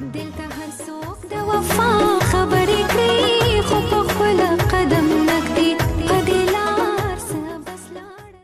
دل ته هر څوک د وفا خبرې کوي خو په خپل قدم نږدې په دې لار څه بس لاړه.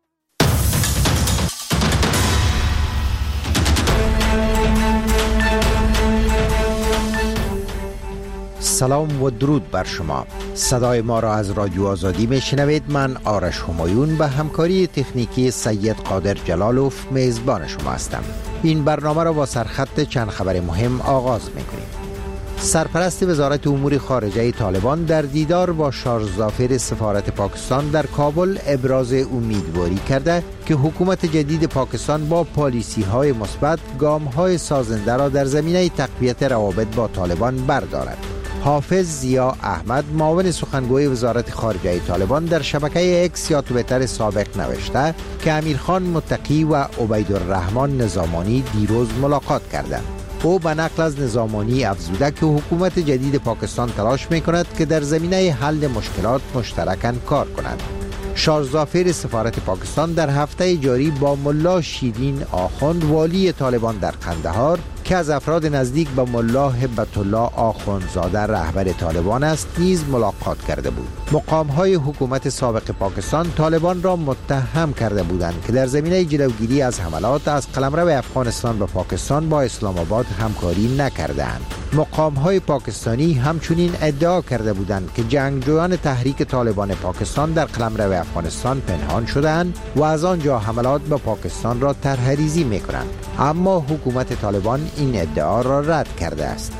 سلام و درود بر شما. صدای ما را از رادیو آزادی میشنوید. من آرش همایون به همکاری تکنیکی سید قادر جلالوف میزبان شما هستم. این برنامه را با سرخط چند خبر مهم آغاز میکنیم. سرپرست وزارت امور خارجه طالبان در دیدار با شارژ ظافر سفارت پاکستان در کابل ابراز امیدواری کرده که حکومت جدید پاکستان با پالیسی‌های مثبت گام‌های سازنده را در زمینه تقویت روابط با طالبان بردارد. حافظ ضیا احمد معاون سخنگوی وزارت خارجه طالبان در شبکه اکس یا توییتر سابق نوشته که امیرخان متقی و عبیدالرحمن نظامانی دیروز ملاقات کردند. او به نقل از نظامانی افزوده که حکومت جدید پاکستان تلاش می‌کند که در زمینه حل مشکلات مشترکاً کار کنند. شارژ ظافر سفارت پاکستان در هفته جاری با ملا شیرین آخوند والی طالبان در قندهار که از افراد نزدیک به ملا هبت الله آخوندزاده رهبر طالبان است نیز ملاقات کرده بود. مقام‌های حکومت سابق پاکستان طالبان را متهم کرده بودند که در زمینه جلوگیری از حملات از قلمرو افغانستان به پاکستان با اسلام آباد همکاری نکردند. مقام‌های پاکستانی همچنین ادعا کرده بودند که جنگجویان تحریک طالبان پاکستان در قلمرو افغانستان پنهان شدند و از آنجا حملات به پاکستان را طرح‌ریزی می‌کنند، اما حکومت طالبان این ادعا را رد کرده است.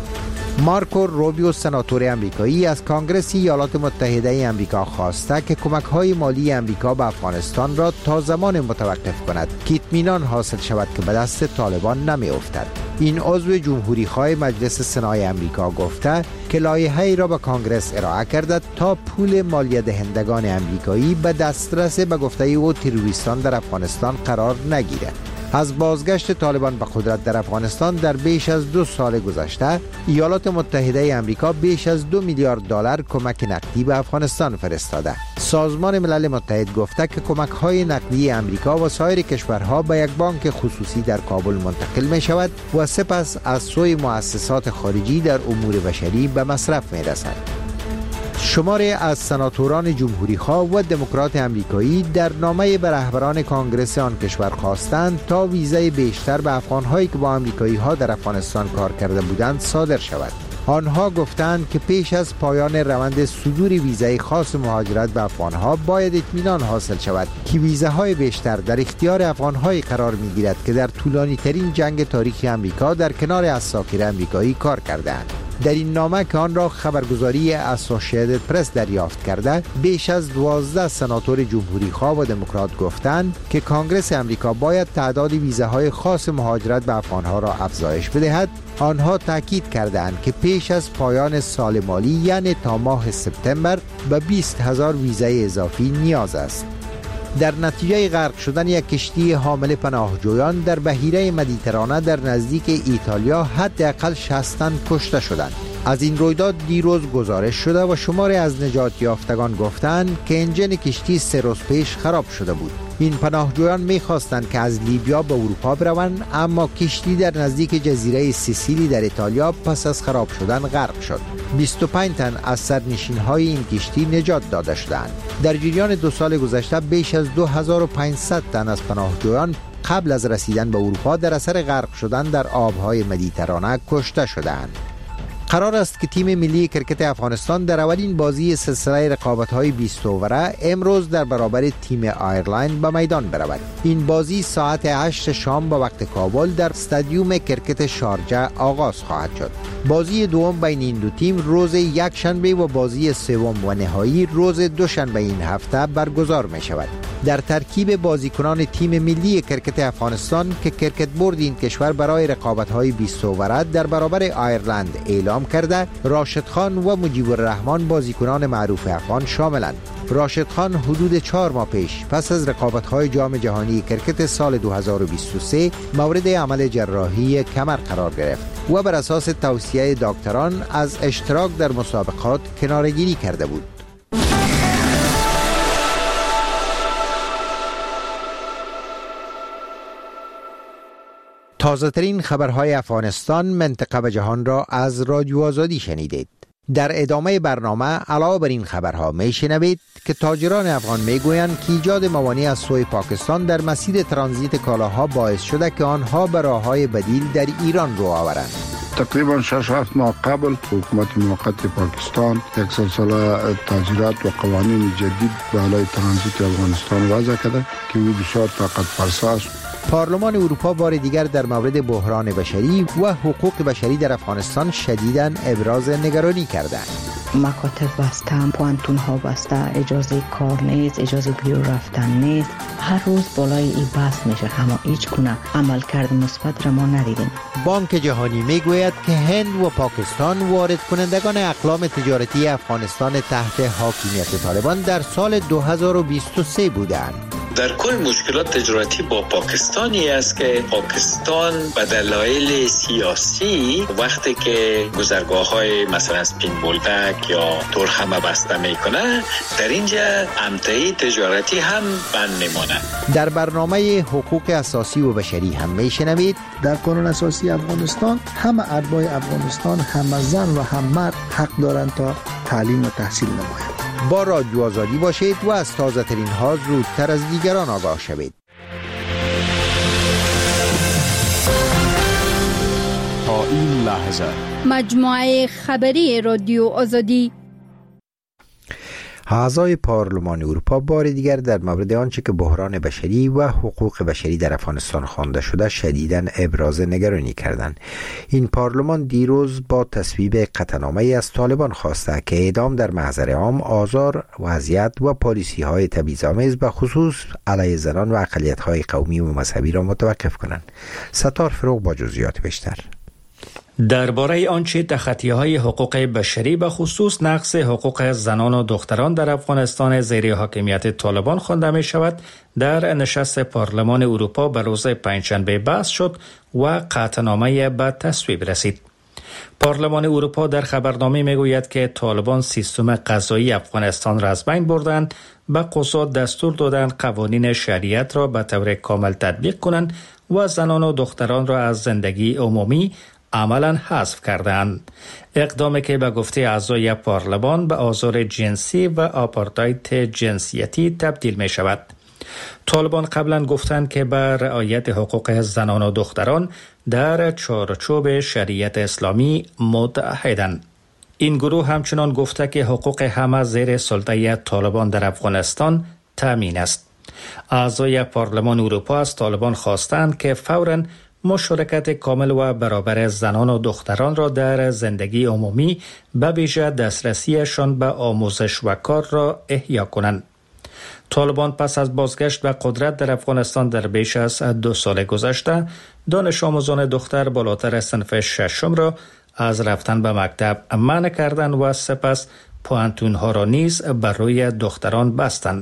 مارکو روبیو سناتور امریکایی از کنگره ایالات متحده امریکا خواسته که کمک‌های مالی امریکا به افغانستان را تا زمان متوقف کند که اطمینان حاصل شود که به دست طالبان نمی‌افتد. این عضو جمهوری‌خواه مجلس سنای امریکا گفته که لایحه‌ای را به کنگره ارائه کرده تا پول مالیه دهندگان امریکایی به دسترس به گفته او تروریستان در افغانستان قرار نگیرد. از بازگشت طالبان به قدرت در افغانستان در بیش از 2 سال گذشته، ایالات متحده امریکا بیش از 2 میلیارد دلار کمک نقدی به افغانستان فرستاده. سازمان ملل متحد گفته که کمک‌های نقدی امریکا و سایر کشورها به یک بانک خصوصی در کابل منتقل می شود و سپس از سوی مؤسسات خارجی در امور بشری به مصرف می رسد. شماری از سناتوران جمهوری‌خواه و دموکرات امریکایی در نامه به رهبران کنگره آن کشور خواستند تا ویزای بیشتر به افغان‌هایی که با امریکایی‌ها در افغانستان کار کرده بودند صادر شود. آنها گفتند که پیش از پایان روند صدور ویزای خاص مهاجرت به افغان‌ها باید اطمینان حاصل شود که ویزاهای بیشتر در اختیار افغان‌هایی قرار می‌گیرد که در طولانی‌ترین جنگ تاریخ امریکا در کنار اساکیر امریکایی کار کردند. در این نامه که آن را خبرگزاری اسوسییتد پرس دریافت کرده، بیش از 12 سناتور جمهوری‌خواه و دموکرات گفتند که کنگره امریکا باید تعداد ویزاهای خاص مهاجرت به افغان‌ها را افزایش بدهد. آنها تاکید کردند که پیش از پایان سال مالی یعنی تا ماه سپتامبر به 20,000 ویزای اضافی نیاز است. در نتیجه غرق شدن یک کشتی حامل پناهجویان در بحیره مدیترانه در نزدیک ایتالیا حداقل 60 تن کشته شدند. از این رویداد دیروز گزارش شده و شماری از نجات یافتگان گفتند که انجن کشتی 3 روز پیش خراب شده بود. این پناهجویان می‌خواستند که از لیبیا به اروپا بروند، اما کشتی در نزدیک جزیره سیسیلی در ایتالیا پس از خراب شدن غرق شد. 25 تن از سرنشین‌های این کشتی نجات داده شدند. در جریان 2 سال گذشته بیش از 2500 تن از پناهجویان قبل از رسیدن به اروپا در اثر غرق شدن در آب‌های مدیترانه کشته شدند. قرار است که تیم ملی کرکت افغانستان در اولین بازی سلسله رقابت‌های 20 اووره امروز در برابر تیم آیرلند به میدان برود. این بازی ساعت 8 شام به وقت کابل در استادیوم کرکت شارجه آغاز خواهد شد. بازی دوم بین این دو تیم روز یک شنبه و بازی سوم و نهایی روز دوشنبه این هفته برگزار می شود. در ترکیب بازیکنان تیم ملی کرکت افغانستان که کرکت بورد این کشور برای رقابت‌های 20 اووره در برابر آیرلند اعلام کرده، راشد خان و مجیب الرحمن بازیکنان معروف افغان شاملند. راشد خان حدود 4 ماه پیش پس از رقابت‌های جام جهانی کرکت سال 2023 مورد عمل جراحی کمر قرار گرفت و بر اساس توصیه دکتران از اشتراک در مسابقات کناره‌گیری کرده بود. تازه ترین خبرهای افغانستان، منطقه و جهان را از رادیو آزادی شنیدید. در ادامه برنامه علاوه بر این خبرها میشنوید که تاجران افغان میگویند که ایجاد موانع از سوی پاکستان در مسیر ترانزیت کالاها باعث شده که آنها به راههای بدیل در ایران رو آورند. تقریبا 6-7 ماه قبل حکومت موقت پاکستان یک سلسله تغییرات و قوانین جدید بالای ترانزیت افغانستان وضع کرده که او بسیار طاقت فرسا است. پارلمان اروپا بار دیگر در مورد بحران بشری و حقوق بشری در افغانستان شدیداً ابراز نگرانی کردند. مکاتب بستن، پوانتون ها بسته، اجازه کار نیست، اجازه بیرون رفتن نیست. هر روز بالای این بحث میشه، اما هیچ گونه عملکرد مثبت را ما ندیدیم. بانک جهانی میگوید که هند و پاکستان وارد کنندگان اقلام تجارتی افغانستان تحت حاکمیت طالبان در سال 2023 بودند. در کل مشکلات تجارتی با پاکستانی است که پاکستان به دلایل سیاسی وقتی که گذرگاه‌های مثلا سپین بولدک یا تورخم بسته میکنه، در اینجا امتحی تجارتی هم بند میمونه. در برنامه حقوق اساسی و بشری هم میشنوید در قانون اساسی افغانستان همه اتباع افغانستان، هم زن و هم مرد حق دارند تا تعلیم و تحصیل نمایند. با رادیو آزادی باشید و از تازه ترین ها زودتر از دیگران آگاه شوید. تا این لحظه مجموعه خبری رادیو آزادی. اعضای پارلمان اروپا بار دیگر در مورد آنچه که بحران بشری و حقوق بشری در افغانستان خوانده شده شدیداً ابراز نگرانی کردند. این پارلمان دیروز با تصویب قطعنامه‌ای از طالبان خواسته که اعدام در محضر عام، آزار و اذیت و پالیسی‌های تبعیض‌آمیز به خصوص علیه زنان و اقلیت‌های قومی و مذهبی را متوقف کنند. ستار فروغ با جزئیات بیشتر. درباره آنچه تخطی‌های حقوق بشری به خصوص نقض حقوق زنان و دختران در افغانستان زیر حاکمیت طالبان خوانده می شود، در نشست پارلمان اروپا به روز پنجشنبه بحث شد و قطعنامه به تصویب رسید. پارلمان اروپا در خبرنامه می گوید که طالبان سیستم قضایی افغانستان را از بین بردند، به قضات دستور دادند قوانین شریعت را به طور کامل تطبیق کنند و زنان و دختران را از زندگی عمومی عملاً حذف کردند. اقدامی که به گفته اعضای پارلمان به آزار جنسی و آپارتاید جنسیتی تبدیل می شود. طالبان قبلا گفتند که به رعایت حقوق زنان و دختران در چارچوب شریعت اسلامی متحدند. این گروه همچنان گفته که حقوق همه زیر سلطه طالبان در افغانستان تامین است. اعضای پارلمان اروپا از طالبان خواستند که فوراً مشارکت کامل و برابر زنان و دختران را در زندگی عمومی به ویژه دسترسیشان به آموزش و کار را احیا کنند. طالبان پس از بازگشت به قدرت در افغانستان در بیش از 2 سال گذشته، دانش آموزان دختر بالاتر صنف ششم را از رفتن به مکتب منع کردند و سپس پوانتون‌ها را نیز بر روی دختران بستند.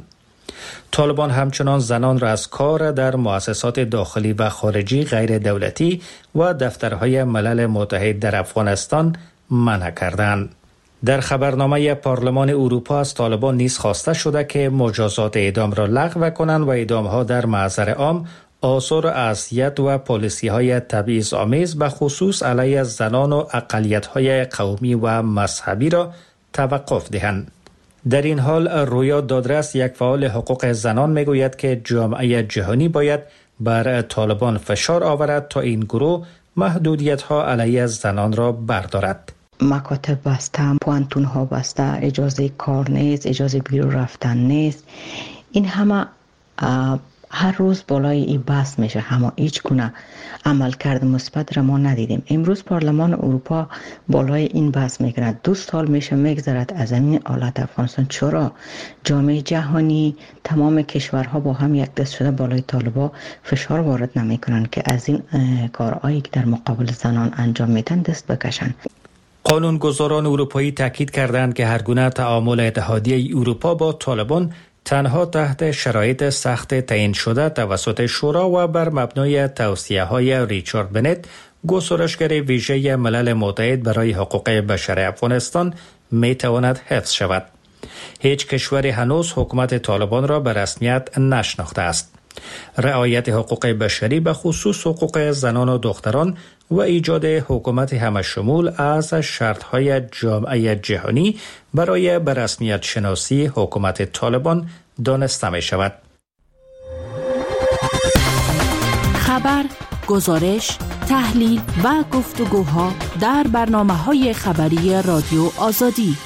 طالبان همچنان زنان را از کار در مؤسسات داخلی و خارجی غیر دولتی و دفترهای ملل متحد در افغانستان منع کردند. در خبرنامه پارلمان اروپا از طالبان نیز خواسته شده که مجازات اعدام را لغو کنند و اعدام‌ها در محضر عام، آثار اذیت و پالیسی‌های تبعیض‌آمیز به خصوص علیه زنان و اقلیت‌های قومی و مذهبی را توقف دهند. در این حال رویا دادرس، یک فعال حقوق زنان، میگوید که جامعه جهانی باید بر طالبان فشار آورد تا این گروه محدودیت‌ها علیه زنان را بردارد. مکاتب بسته، پوانتون ها بسته، اجازه کار نیست، اجازه بیرون رفتن نیست. این همه هر روز بالای این بحث میشه، اما هیچ گونه عملکرد مثبت را ما ندیدیم. امروز پارلمان اروپا بالای این بحث میکنه. 2 سال میشه میگذرد از این حالت افغانستان. چرا جامعه جهانی، تمام کشورها با هم یک دست شده بالای طالبان فشار وارد نمیکنن که از این کارهایی که در مقابل زنان انجام میدن دست بکشن؟ قانونگذاران اروپایی تاکید کردند که هر گونه تعامل اتحادیه اروپا با طالبان تنها تحت شرایط سخت تعیین شده توسط شورا و بر مبنای توصیه‌های ریچارد بنت، گزارشگر ویژه ملل متحد برای حقوق بشر افغانستان، میتواند حفظ شود. هیچ کشوری هنوز حکومت طالبان را به رسمیت نشناخته است. رعایت حقوق بشری به خصوص حقوق زنان و دختران و ایجاد حکومت همشمول از شرط‌های جامعه جهانی برای به رسمیت شناسی حکومت طالبان دانسته می شود. خبر، گزارش، تحلیل و گفتگوها در برنامه‌های خبری رادیو آزادی.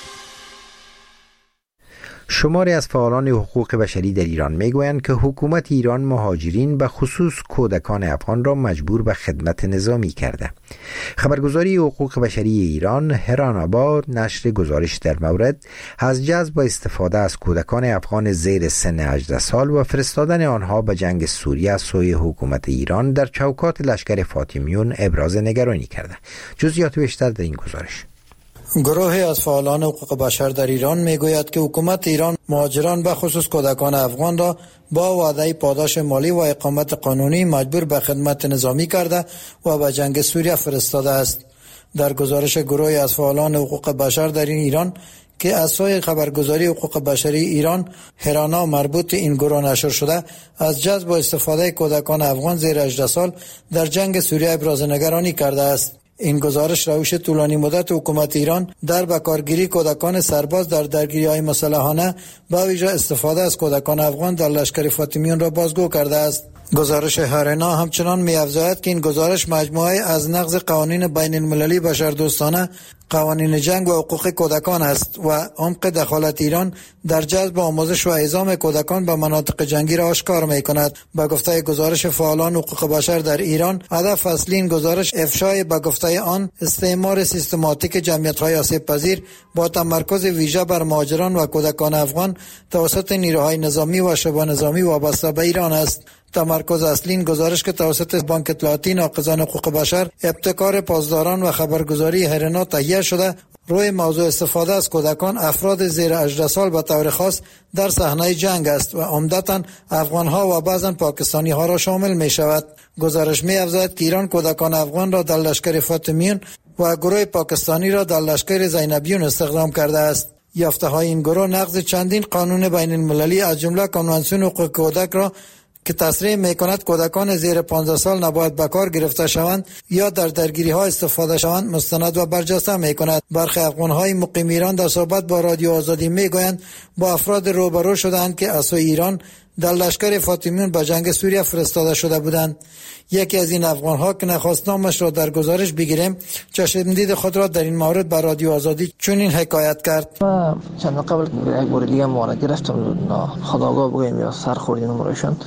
شماری از فعالان حقوق بشری در ایران میگویند که حکومت ایران مهاجرین به خصوص کودکان افغان را مجبور به خدمت نظامی کرده. خبرگزاری حقوق بشری ایران هران آباد نشر گزارش در مورد از جذب و استفاده از کودکان افغان زیر سن 18 سال و فرستادن آنها به جنگ سوریه از سوی حکومت ایران در چوکات لشکر فاطمیون ابراز نگرانی کرده. جزئیات بیشتر در این گزارش. گروهی از فعالان حقوق بشر در ایران میگوید که حکومت ایران مهاجران به خصوص کودکان افغان را با وعده پاداش مالی و اقامت قانونی مجبور به خدمت نظامی کرده و به جنگ سوریه فرستاده است. در گزارش گروهی از فعالان حقوق بشر در ایران که از سوی خبرگزاری حقوق بشری ایران هرانا مربوط این گروه نشر شده، از جذب و استفاده کودکان افغان زیر 18 سال در جنگ سوریه ابراز نگرانی کرده است. این گزارش روش طولانی مدت حکومت ایران در بکارگیری کودکان سرباز در درگیری‌های مسلحانه با ویژه استفاده از کودکان افغان در لشکر فاطمیون را بازگو کرده است. گزارش هرنا همچنان می‌افزاید که این گزارش مجموعه از نقض قوانین بین المللی بشردوستانه، قوانین جنگ و حقوق کودکان است و عمق دخالت ایران در جذب آموزش و اعزام کودکان به مناطق جنگی را آشکار می‌کند. به گفته گزارش فعالان حقوق بشر در ایران، هدف اصلی این گزارش افشای به گفته آن استعمار سیستماتیک جمعیت‌های آسیب‌پذیر با تمرکز ویژه بر مهاجران و کودکان افغان توسط نیروهای نظامی و شبه نظامی وابسته به ایران است. تمرکز اصلی این گزارش که توسط بانک اطلاعاتی ناقضان حقوق بشر، ابتکار پاسداران و خبرگزاری هرنا تهیه شده روی موضوع استفاده از کودکان افراد زیر 18 سال به طور خاص در صحنه جنگ است و عمدتاً افغان‌ها و بعضاً پاکستانی‌ها را شامل می شود. گزارش می افزاید که ایران کودکان افغان را در لشکر فاطمیون و گروه پاکستانی را در لشکر زینبیون استخدام کرده است. یافته‌های این گروه نقض چندین قانون بین المللی از جمله کنوانسیون حقوق کودک را که تصریح می‌کند کودکان زیر 15 سال نباید به کار گرفته شوند یا در درگیری‌ها استفاده شوند مستند و برجسته می‌کند. برخی افغان‌های مقیم ایران در صحبت با رادیو آزادی می‌گویند با افراد روبرو شدند که از سوی ایران در لشکر فاطمیون به جنگ سوریه فرستاده شده بودند. یکی از این افغان‌ها که نخواست نامش را در گزارش بگیریم، چشمدید خود را در این مورد به رادیو آزادی چنین حکایت کرد. چند قبل یک بار دیگه ما گرفتم، خداگاه بگویم یا سر خوردیم مرایشان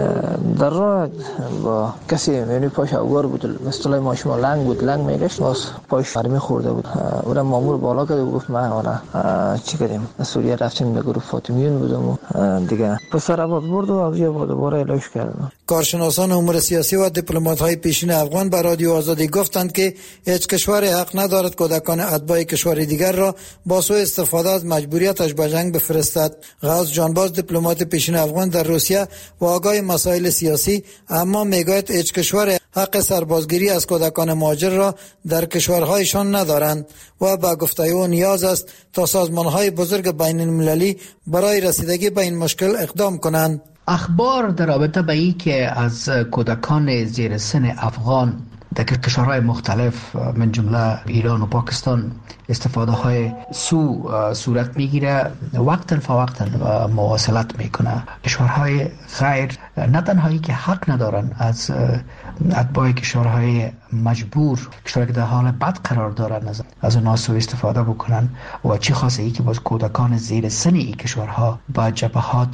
در راه با کسی یعنی پاش اوگار بود، مثل ما شما لنگ بود، لنگ میگشت باز پاش مرمی خورده بود. اون مامور بالا کرد و گفت ما حالا چی کردیم سوریه رفتیم به گروه فاطمیون بودم و دیگه پسر آباد برد و اونجا دوباره علاج کردم. کارشناسان امور سیاسی و دیپلمات‌های پیشین افغان به رادیو آزادی گفتند که هیچ کشور حق ندارد کودکان اتباع کشور دیگر را با سوء استفاده از مجبوریتش به جنگ بفرستد. غوث جانباز دیپلمات پیشین افغان در روسیه و آگاه مسائل سیاسی اما میگوید هیچ کشور حق سربازگیری از کودکان مهاجر را در کشورهایشان ندارند و با گفته او نیاز است تا سازمان‌های بزرگ بین المللی برای رسیدگی به این مشکل اقدام کنند. اخبار در رابطه به این که از کودکان زیر سن افغان در کشورهای مختلف من جمله ایران و پاکستان استفاده های صورت میگیره، وقتا فوقتا مواصلت میکنه. کشورهای غیر نه تنهایی که حق ندارن از اتباع کشورهای مجبور، کشورهایی که در حال بد قرار دارن از اونها سوء استفاده بکنن و چی خاصه ای که باز کودکان زیر سن این کشورها با جبهات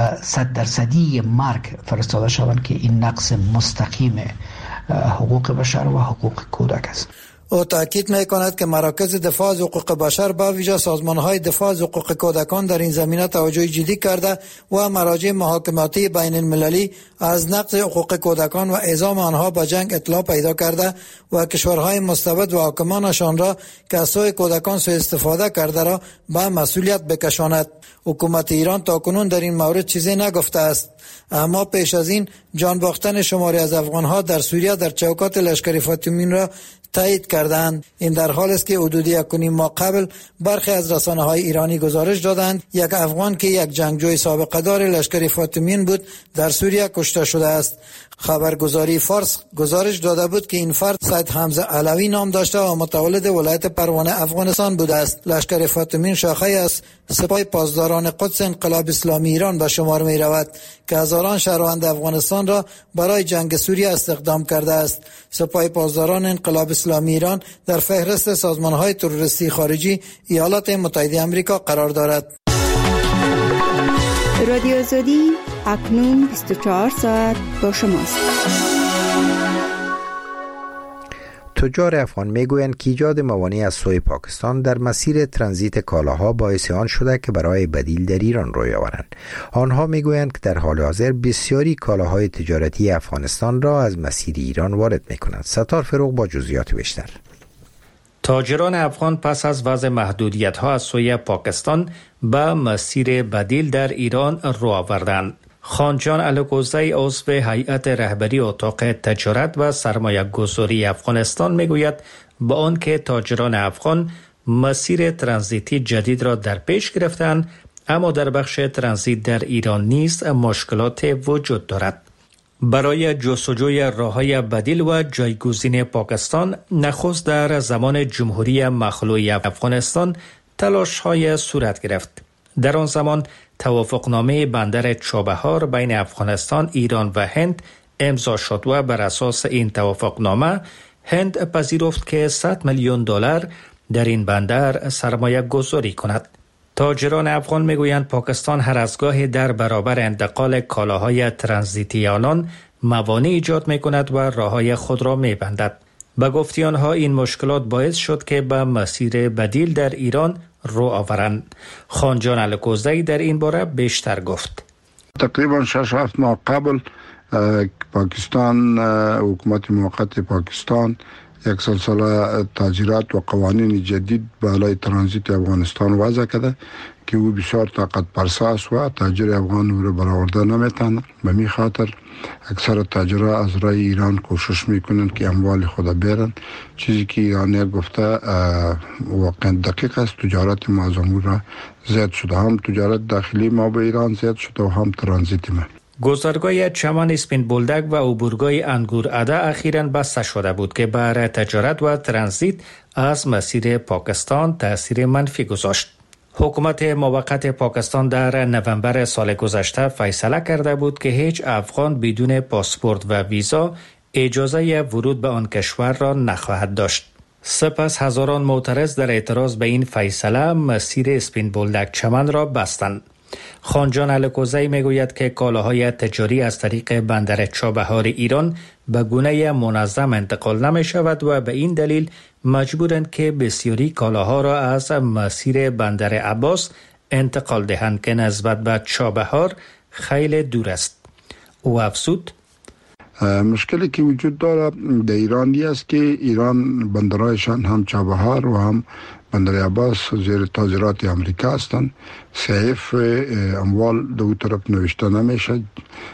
100% مرگ فرستاده شوند که این نقض مستقیم حقوق بشر و حقوق کودک است. او تاکید می‌کند که مراکز دفاع از حقوق بشر با ویژه سازمان‌های دفاع از حقوق کودکان در این زمینه توجه جدی کرده و مراجع محاکماتی بین المللی از نقض حقوق کودکان و اعزام آنها به جنگ اطلاع پیدا کرده و کشورهای مستبد و حاکمانشان را که از سوی کودکان سوء استفاده کرده را به مسئولیت بکشاند. حکومت ایران تاکنون در این مورد چیزی نگفته است، اما پیش از این جان باختن شماری از افغان‌ها در سوریه در چوکات لشکر فاطمیون را تایید کردند. این در حال است که حدود 1.5 ماه قبل برخی از رسانه‌های ایرانی گزارش دادند یک افغان که یک جنگجوی سابقه دار لشکر فاطمیین بود در سوریه کشته شده است. خبرگزاری فارس گزارش داده بود که این فرد سید حمزه علوی نام داشته و متولد ولایت پروانه افغانستان بوده است. لشکر فاطمیین شاخه از سپاه پاسداران قدس انقلاب اسلامی ایران به شمار می رود که هزاران شهروند افغانستان را برای جنگ سوریه استخدام کرده است. سپاه پاسداران انقلاب اسلامی ایران در فهرست سازمان‌های تروریستی خارجی ایالات متحده آمریکا قرار دارد. رادیو آزادی اکنون 24 ساعت با شماست. تجار افغان میگویند که ایجاد موانع از سوی پاکستان در مسیر ترانزیت کالاها باعث آن شده که برای بدیل در ایران روی آورند. آنها میگویند که در حال حاضر بسیاری کالاهای تجارتی افغانستان را از مسیر ایران وارد میکنند. ستار فروغ با جزئیات بیشتر. تاجران افغان پس از وضع محدودیت‌ها از سوی پاکستان به مسیر بدیل در ایران رو آوردند. خانجان الکوزی عضو هیئت رهبری اتاق تجارت و سرمایه گذاری افغانستان میگوید با آنکه تاجران افغان مسیر ترانزیتی جدید را در پیش گرفتند، اما در بخش ترانزیت در ایران نیز مشکلات وجود دارد. برای جستجوی راه‌های بدیل و جایگزین پاکستان نخست در زمان جمهوری مخلوع افغانستان تلاش‌های صورت گرفت. در آن زمان توافقنامه بندر چابهار بین افغانستان، ایران و هند امضا شد و بر اساس این توافقنامه هند پذیرفت که $100 میلیون در این بندر سرمایه گذاری کند. تاجران افغان میگویند پاکستان هر از گاهی در برابر انتقال کالاهای ترانزیتی آنان موانع ایجاد میکند و راههای خود را میبندد. به گفته آنها این مشکلات باعث شد که به مسیر بدیل در ایران رو آورند. خانجان الکوزی در این باره بیشتر گفت. تقریبا 6-7 ماه قبل پاکستان، حکومت موقت پاکستان یک سلسله تغییرات و قوانین جدید بالای ترانزیت افغانستان وضع کرده که او بسیار طاقت فرسا است و تاجر افغان او را برآورده نمیتونه. به می خاطر اکثر تاجرها از راه ایران کوشش میکنند که اموال خود برن، چیزی که ایرانی گفته واقعا دقیق است. تجارت ما از امور را زیاد شده، هم تجارت داخلی ما به ایران زیاد شده و هم ترانزیت ما. گذرگاه چمن اسپین بولدک و عبورگاه انگوراده اخیراً بسته شده بود که بر تجارت و ترانزیت از مسیر پاکستان تأثیر منفی گذاشت. حکومت موقت پاکستان در نوامبر سال گذشته فیصله کرده بود که هیچ افغان بدون پاسپورت و ویزا اجازه ورود به آن کشور را نخواهد داشت. سپس هزاران معترض در اعتراض به این فیصله مسیر اسپین بولدک چمن را بستند. خانجان الکوزی میگوید که کالاهای تجاری از طریق بندر چابهار ایران به گونه منظم انتقال نمی شود و به این دلیل مجبورند که بسیاری کالاها را از مسیر بندر عباس انتقال دهند که نسبت به چابهار خیلی دور است. او افزود مشکلی که وجود داره در ایرانی است که ایران بندرهایشان هم چابهار و هم بندر عباس زیر تاجرات امریکا هستند. صحیف اموال دو طرف نوشته نمیشه،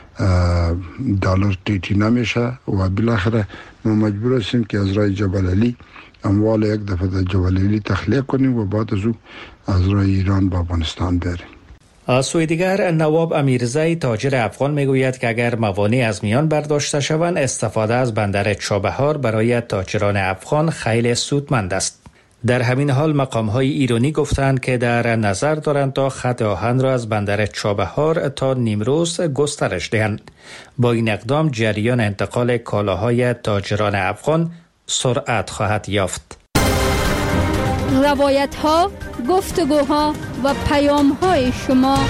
دلار تیتی نمیشه و بالاخره ما مجبور هستیم که از راه جبل علی اموال یک دفعه در جبل علی تخلیه کنیم و بعد از او از راه ایران به افغانستان بریم. از سوی دیگر نواب امیرزی تاجر افغان میگوید که اگر موانع از میان برداشته شوند استفاده از بندر چابهار برای تاجران افغان خیلی سودمند است. در همین حال مقام‌های ایرانی گفتند که در نظر دارند تا خط آهن را از بندر چابهار تا نیمروز گسترش دهند. با این اقدام جریان انتقال کالاهای تاجران افغان سرعت خواهد یافت. روایت‌ها، گفتگوها و پیام‌های شما.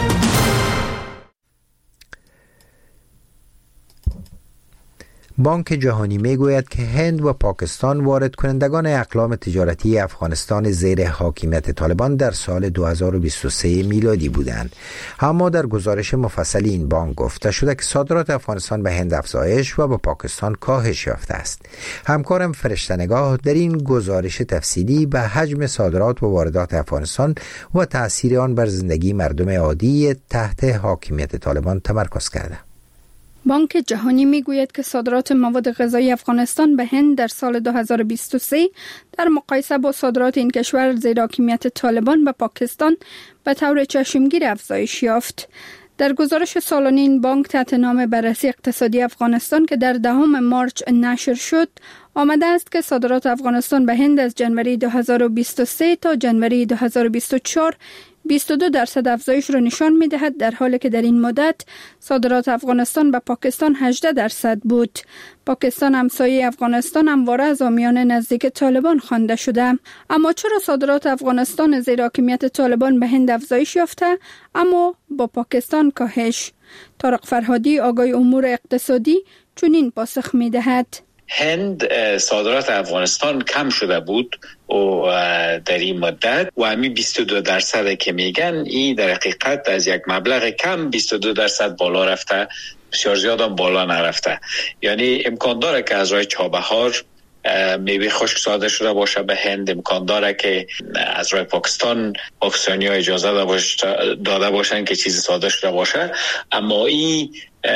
بانک جهانی میگوید که هند و پاکستان وارد کنندگان اقلام تجارتی افغانستان زیر حاکمیت طالبان در سال 2023 میلادی بودند. اما در گزارش مفصلی این بانک گفته شده که صادرات افغانستان به هند افزایش و به پاکستان کاهش یافته است. همکارم فرشته‌نگاه در این گزارش تفصیلی به حجم صادرات و واردات افغانستان و تأثیر آن بر زندگی مردم عادی تحت حاکمیت طالبان تمرکز کرده. بانک جهانی میگوید که صادرات مواد غذایی افغانستان به هند در سال 2023 در مقایسه با صادرات این کشور زیر حاکمیت طالبان به پاکستان به طور چشمگیر افزایش یافت. در گزارش سالانه این بانک تحت نام بررسی اقتصادی افغانستان که در 10 مارس نشر شد، آمده است که صادرات افغانستان به هند از جنوری 2023 تا جنوری 2024 22% افزایش را نشان می‌دهد، در حالی که در این مدت صادرات افغانستان به پاکستان 18% بود. پاکستان همسایه افغانستان همواره از حامیان نزدیک طالبان خوانده شده. اما چرا صادرات افغانستان زیر حاکمیت طالبان به هند افزایش یافته اما با پاکستان کاهش؟ طارق فرهادی، آگای امور اقتصادی، چنین پاسخ می‌دهد: هند صادرات افغانستان کم شده بود و در این مدت و همین 22% که میگن این در حقیقت از یک مبلغ کم 22% بالا رفته، بسیار زیاد هم بالا نرفته. یعنی امکان داره که از راه چابهار میوه خشک صادر شده باشه به هند، امکان داره که از راه پاکستانی ها اجازه داده باشن که چیزی صادر شده باشه، اما این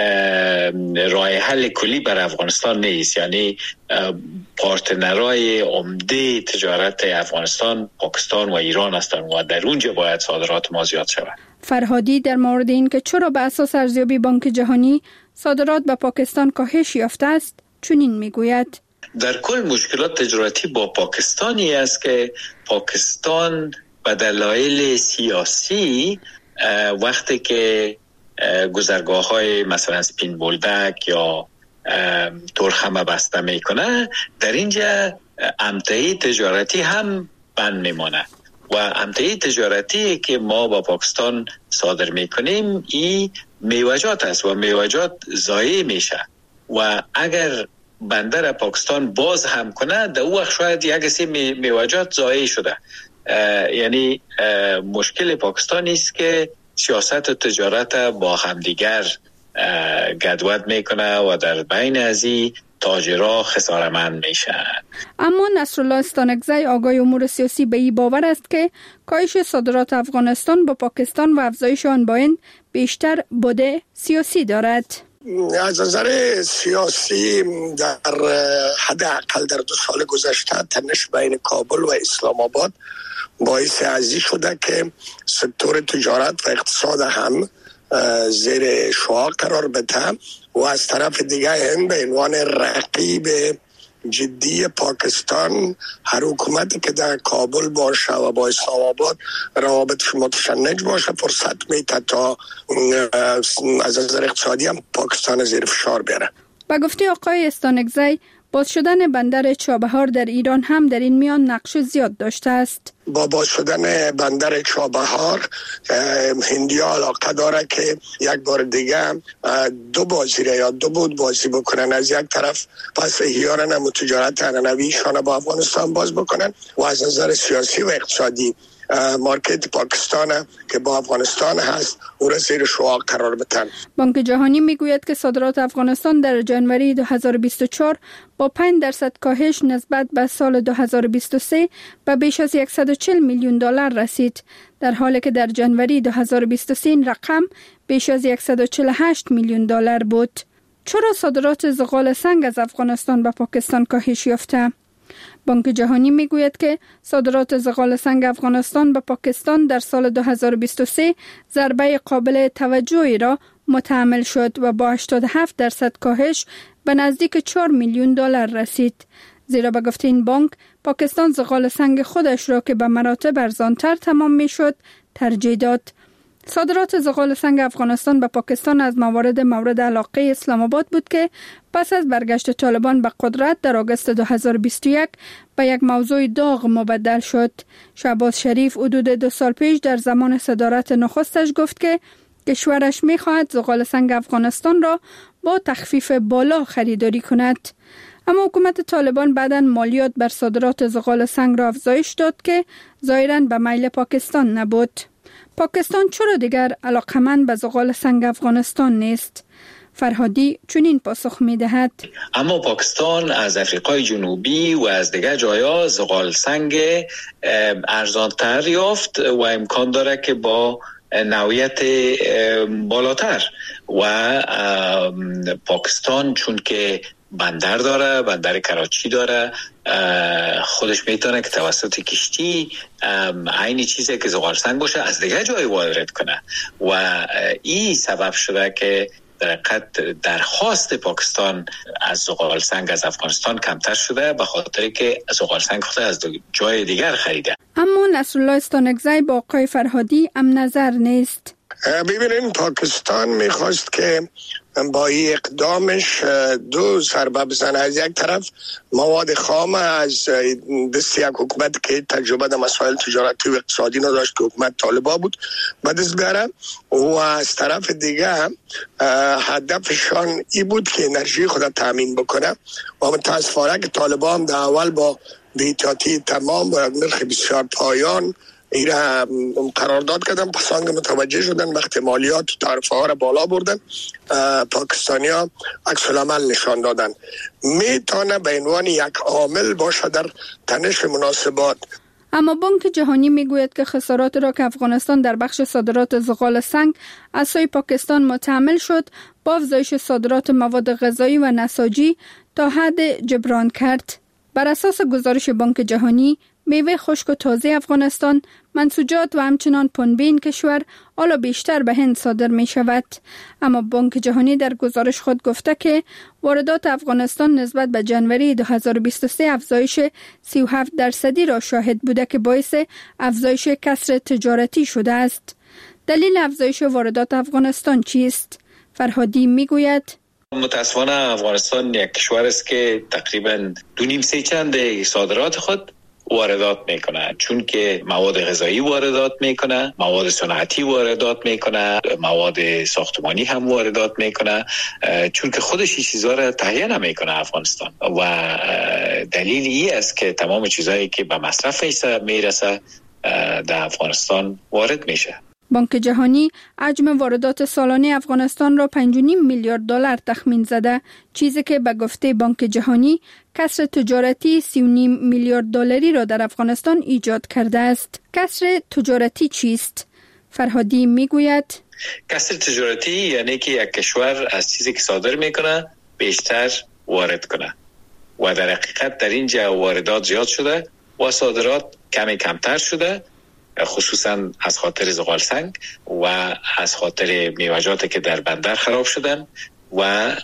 راه حل کلی بر افغانستان نیست. یعنی پارتنرهای عمده تجارت افغانستان پاکستان و ایران هستند و در اونجا باید صادرات ما زیاد شود. فرهادی در مورد این که چرا به اساس ارزیابی بانک جهانی صادرات به پاکستان کاهش یافته است چنین میگوید: در کل مشکلات تجارتی با پاکستانی است که پاکستان به دلایل سیاسی وقتی که گذرگاه‌های مثلا سپین بولدک یا تورخم بسته میکنه، در اینجا امتحی تجارتی هم بند میمانه و امتحی تجارتی که ما با پاکستان صادر میکنیم این میوجات است و میوجات ضایع میشه و اگر بندر پاکستان باز هم کنه در اون وقت شاید یک سی میوجات ضایع شده. یعنی مشکل پاکستان است که سیاست و تجارت با همدیگر گدوت میکنه و در بین از این تاجرها خسارتمند میشن. اما نصرالله استانکزی، آگای امور سیاسی، به این باور است که کاهش صادرات افغانستان با پاکستان و افزایش آن با هند بیشتر بوده سیاسی دارد. از نظر سیاسی در حداقل در 2 سال گذشته تنش بین کابل و اسلام آباد باعث ازی شده که سکتور تجارت و اقتصاد هم زیر شعاع قرار بده و از طرف دیگه هند به عنوان رقیب جدی پاکستان هر حکومتی که در کابل باشه و با اسلام آباد روابطش متشنج باشه فرصت میده تا از نظر اقتصادی هم پاکستان زیر فشار بیاره. با گفته آقای استانکزی، باز شدن بندر چابهار در ایران هم در این میان نقش زیاد داشته است. با باز شدن بندر چابهار هندیا علاقه داره که یک بار دیگه 2 بازی یا 2 بود بازی بکنن. از یک طرف پس احیارن هم تجارت ارنویشان با افغانستان باز بکنن و از نظر سیاسی و اقتصادی مارکت پاکستان که با افغانستان هست او را زیر شعاع قرار بدن. بانک جهانی میگوید که صادرات افغانستان در جنوری 2024 با 5% کاهش نسبت به سال 2023 به بیش از 140 میلیون دلار رسید، در حالی که در جنوری 2023 این رقم بیش از 148 میلیون دلار بود. چرا صادرات زغال سنگ از افغانستان به پاکستان کاهش یافته؟ بانک جهانی میگوید که صادرات زغال سنگ افغانستان به پاکستان در سال 2023 ضربه قابل توجهی را متحمل شد و با 87% کاهش به نزدیک 4 میلیون دلار رسید. زیرا به گفته این بانک پاکستان زغال سنگ خودش را که به مراتب ارزانتر تمام میشد ترجیح داد. صادرات زغال سنگ افغانستان به پاکستان از مورد علاقه اسلام آباد بود که پس از برگشت طالبان به قدرت در آگوست 2021 به یک موضوع داغ مبدل شد. شهباز شریف حدود 2 سال پیش در زمان صدارت نخستش گفت که کشورش می‌خواهد زغال سنگ افغانستان را با تخفیف بالا خریداری کند. اما حکومت طالبان بعداً مالیات بر صادرات زغال سنگ را افزایش داد که ظاهراً به میل پاکستان نبود. پاکستان چرا دیگر علاقمند به زغال سنگ افغانستان نیست؟ فرهادی چنین پاسخ می‌دهد: اما پاکستان از افریقای جنوبی و از دیگر جایا زغال سنگ ارزانتر یافت و امکان داره که با نوعیت بالاتر. و پاکستان چون که بندر داره، بندر کراچی داره، خودش میتونه که توسط کشتی عین چیزی که زغال سنگ باشه از دیگه جای وارد کنه و این سبب شده که در حقیقت درخواست پاکستان از زغال سنگ از افغانستان کمتر شده به خاطر که زغال سنگ خود از جای دیگر خریده. اما نصرالله استانکزی با آقای فرهادی هم نظر نیست. ببینین پاکستان میخواست که با این اقدامش دو ضربه بزنه. از یک طرف مواد خام از دست یک حکومت که تجربه در مسائل تجارتی و اقتصادی نداشت که حکومت طالبان بود به دست بیاره و از طرف دیگه هدفشان ای بود که انرژی خود تامین بکنه و متاسفانه که طالبان هم در اول با بی‌احتیاطی تمام و نرخ بسیار پایان ایره قرارداد کردن، پس آنگه متوجه شدن وقتی مالیات و تعرفه ها را بالا بردن پاکستانی ها عکس العمل نشان دادن. میتونه به عنوان یک عامل باشه در تنش مناسبات. اما بانک جهانی میگوید که خسارات را که افغانستان در بخش صادرات زغال سنگ از سوی پاکستان متحمل شد با افزایش صادرات مواد غذایی و نساجی تا حد جبران کرد. بر اساس گزارش بانک جهانی، میوه خشک و تازه افغانستان، منسوجات و همچنان پنبه این کشور حالا بیشتر به هند صادر می شود. اما بانک جهانی در گزارش خود گفته که واردات افغانستان نسبت به جنوری 2023 افزایش 37% را شاهد بوده که باعث افزایش کسر تجارتی شده است. دلیل افزایش واردات افغانستان چیست؟ فرهادی می گوید متاسفانه افغانستان یک کشور است که تقریبا 2.5 چند صادرات خود واردات میکنه، چون که مواد غذایی واردات میکنه، مواد صنعتی واردات میکنه، مواد ساختمانی هم واردات میکنه، چون که خودش این چیزها را تهیه نمیکنه افغانستان و دلیل این است که تمام چیزهایی که به مصرف میرسه در افغانستان وارد میشه. بانک جهانی حجم واردات سالانه افغانستان را 5.5 میلیارد دلار تخمین زده، چیزی که به گفته بانک جهانی کسر تجارتی 3.5 میلیارد دلاری را در افغانستان ایجاد کرده است. کسر تجارتی چیست؟ فرهادی میگوید کسر تجارتی یعنی که یک کشور از چیزی که صادر میکنه بیشتر وارد کنه و در حقیقت در اینجا واردات زیاد شده و صادرات کمتر شده، خصوصا از خاطر زغال سنگ و از خاطر میوه‌جاتی که در بندر خراب شدن و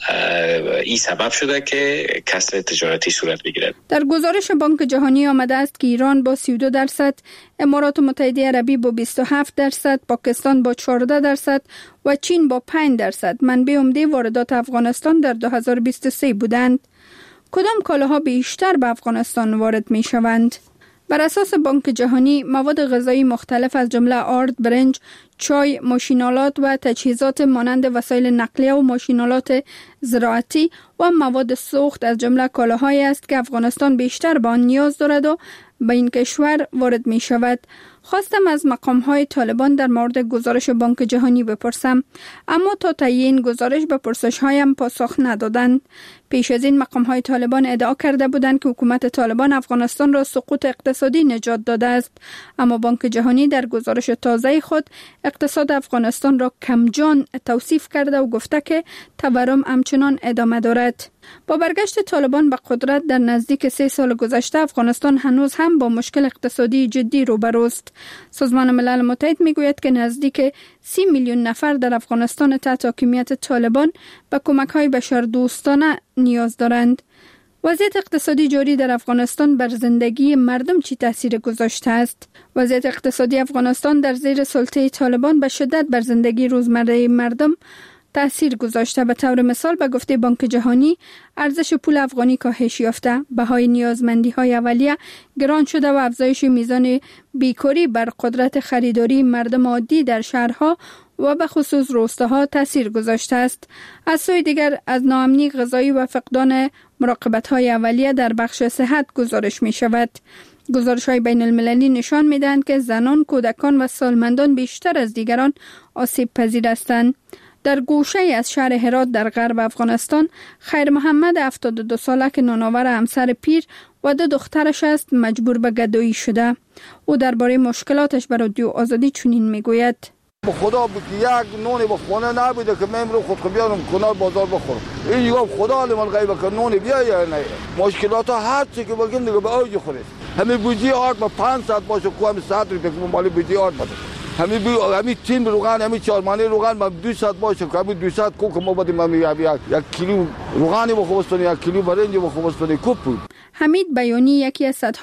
این سبب شده که کسر تجارتی صورت بگیرد. در گزارش بانک جهانی آمده است که ایران با 32%، امارات متحده عربی با 27%، پاکستان با 14% و چین با 5% منبع عمده واردات افغانستان در 2023 بودند. کدام کالاها بیشتر به افغانستان وارد می شوند؟ بر اساس بانک جهانی مواد غذایی مختلف از جمله آرد، برنج، چای، ماشینالات و تجهیزات مانند وسایل نقلیه و ماشینالات زراعتی و مواد سوخت از جمله کالاهایی است که افغانستان بیشتر به آن نیاز دارد و به این کشور وارد می شود. خواستم از مقام‌های طالبان در مورد گزارش بانک جهانی بپرسم، اما تا تعیین گزارش به پرسش‌هایم پاسخ ندادند. پیش از این مقام‌های طالبان ادعا کرده بودند که حکومت طالبان افغانستان را سقوط اقتصادی نجات داده است، اما بانک جهانی در گزارش تازه خود اقتصاد افغانستان را کمجان توصیف کرده و گفته که تورم همچنان ادامه دارد. با برگشت طالبان به قدرت در نزدیک 3 سال گذشته، افغانستان هنوز هم با مشکل اقتصادی جدی روبروست. سازمان ملل متحد میگوید که نزدیک 30 میلیون نفر در افغانستان تحت حاکمیت طالبان به کمک‌های بشردوستانه نیاز دارند. وضعیت اقتصادی جاری در افغانستان بر زندگی مردم چی تاثیر گذاشته است؟ وضعیت اقتصادی افغانستان در زیر سلطه طالبان به شدت بر زندگی روزمره مردم تأثیر گذاشته. به طور مثال به گفته بانک جهانی ارزش پول افغانی کاهش یافته، بهای نیازمندی‌های اولیه گران شده و افزایش میزان بیکاری بر قدرت خریداری مردم عادی در شهرها و به خصوص روستاها تأثیر گذاشته است. از سوی دیگر از ناامنی غذایی و فقدان مراقبت‌های اولیه در بخش صحت گزارش می شود. گزارش‌های بین المللی نشان می‌دهند که زنان، کودکان و سالمندان بیشتر از دیگران آسیب پذیر هستند. در گوشه از شهر هرات در غرب افغانستان، خیر محمد 72 ساله که نانآور همسر پیر و 2 دخترش است مجبور به گدایی شده. او درباره مشکلاتش به رادیو آزادی چنین میگوید: به خدا بود که یک نون به خونه نبوده که من رو خود بیارم کنار بازار بخورم. این دیگه خدا من غیب که نون بیا یا نه. مشکلات ها هر چی که بگیم دیگه به اوج خورید. همین بودجه آرد با 500 باشه کو هم 100 روپیه که مال بودجه آرد بده. همین تین روغن همین 4 مانی روغن ما 200 باشه که همین 200 کو که ما بدیم همین یک کیلو روغنی بخوبستونی یک کیلو برنج بخوبستونی کوب بود. حمید بیانی یکی از صدها